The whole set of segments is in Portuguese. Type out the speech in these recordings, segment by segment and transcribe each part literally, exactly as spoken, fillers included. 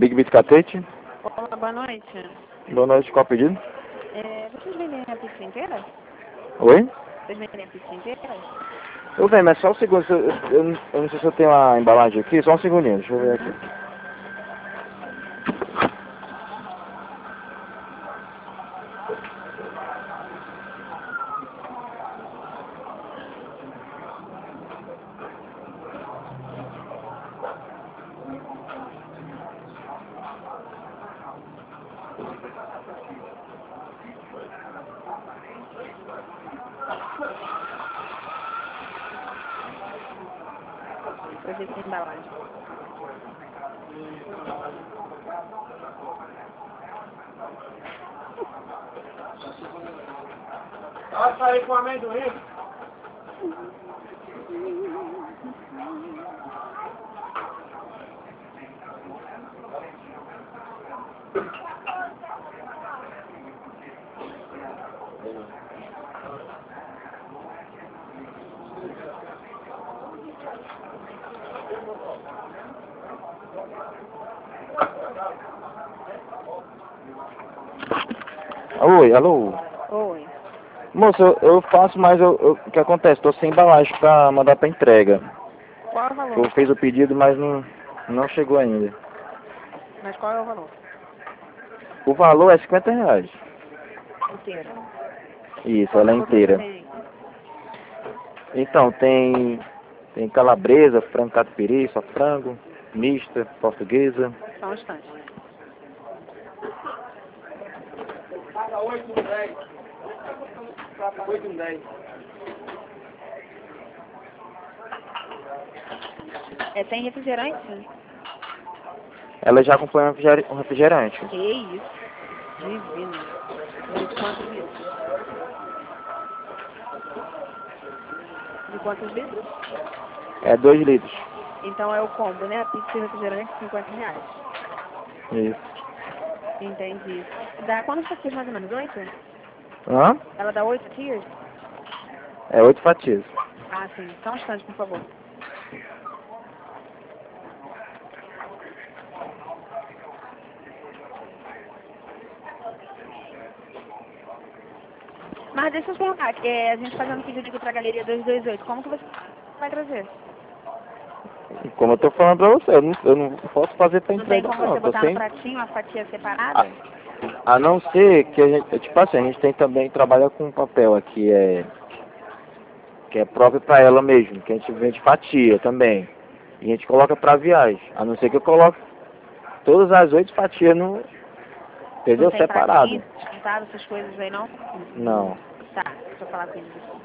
Big Biscatete. Olá, boa noite. Boa noite, qual o pedido? É, vocês vendem a pizza inteira? Oi? Vocês vendem a pizza inteira? Eu venho, mas só um segundo. Eu, eu, eu não sei se eu tenho a embalagem aqui. Só um segundinho, deixa eu ver aqui. Pra ver se tem embalagem. Açaí com amendoim. Oi, alô? Oi. Moço, eu, eu faço, mas eu, eu- o que acontece? Tô sem embalagem pra mandar pra entrega. Qual é o valor? Eu fiz o pedido, mas não, não chegou ainda. Mas qual é o valor? O valor é cinquenta reais. Inteira. Isso, ela é Quanto você inteira. tem? Então, tem, tem calabresa, frango catupiry, só frango, mista, portuguesa. Só um instante. Paga oito com dez. Paga oito com dez. É, tem refrigerante? Ela já acompanha um refriger- um refrigerante. Que isso? Divino. De quantos litros? De quantos litros? É dois litros. Então é o combo, né? A pizza e refrigerante, cinquenta reais. Isso. Entendi. Dá quantas fatias mais ou menos? Oito? Hã? Ela dá oito fatias? É oito fatias. Ah, sim. Só um instante, por favor. Mas deixa eu te perguntar, é, a gente fazendo pedido aqui pra Galeria duzentos e vinte e oito, como que você vai trazer? E como eu tô falando pra você, eu não, eu não posso fazer pra Não tem entrega como não. você Eu tô botar sem... no pratinho a fatia separada? A, a não ser que a gente, tipo assim, a gente tem também, trabalha com papel aqui, é... que é próprio pra ela mesmo, que a gente vende fatia também. E a gente coloca pra viagem. A não ser que eu coloque todas as oito fatias no... Entendeu? Não tem Separado. pratinho, descontado, essas coisas aí não? Não. Tá, deixa eu falar com eles aqui.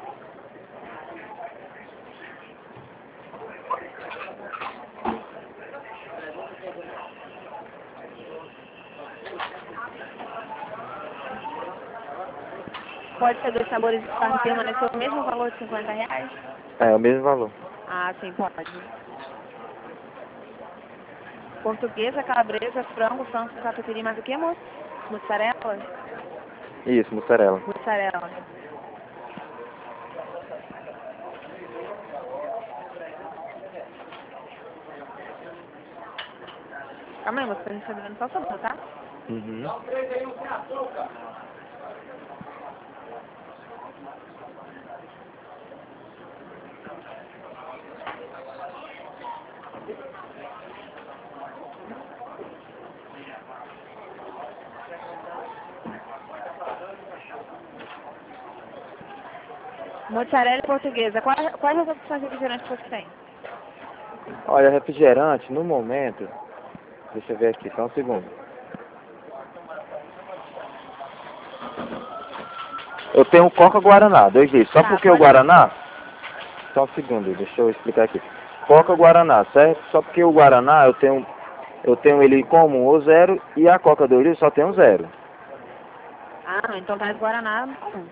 Pode ser dois sabores de carne permanecer o mesmo valor de cinquenta reais? É o mesmo valor. Ah, sim, pode. Portuguesa, calabresa, frango, frango, catupiry, mais o que, moço? Mussarela? Isso, mussarela. Mussarela. Calma aí, moço, a gente tá devendo só sabor, tá? Uhum. Mozzarella e portuguesa. Quais, quais as opções de refrigerante que você tem? Olha, refrigerante, no momento... Deixa eu ver aqui, só um segundo. Eu tenho Coca Guaraná, dois litros. Só Tá, porque o pode- Guaraná... Só um segundo, deixa eu explicar aqui. Coca Guaraná, certo? Só porque o Guaraná eu tenho... Eu tenho ele como o zero e a Coca dois litros só tem um zero. Ah, então traz Guaraná comum.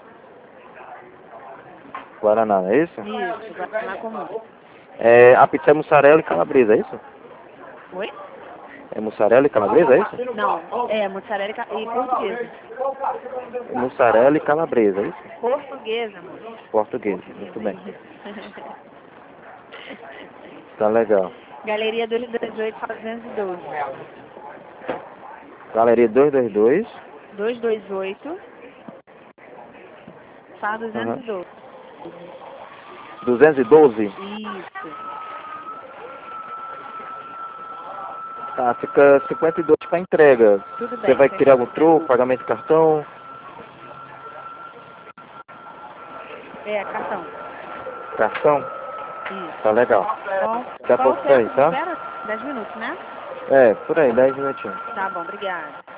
Guaraná, não é isso? Isso, Guaraná comum. É, a pizza é mussarela e calabresa, é isso? Oi? É mussarela e calabresa, é isso? Não, é mozzarella e ca- e portuguesa. Mussarela e calabresa, é isso? Portuguesa, amor. Português, muito bem. Tá legal. Galeria duzentos e dezoito, sala duzentos e doze. Galeria duzentos e vinte e dois. duzentos e vinte e oito, sala duzentos e doze. duzentos e doze? Isso. Tá, fica cinquenta e dois para entrega. Tudo bem. Você vai sem querer algum problema. troco, pagamento de cartão? É, cartão. Cartão? Isso. Tá legal. Bom, Daqui a qual o pouco tá aí, tempo de tá? espera? dez minutos, né? É, por aí, dez minutinhos. Tá bom, obrigada.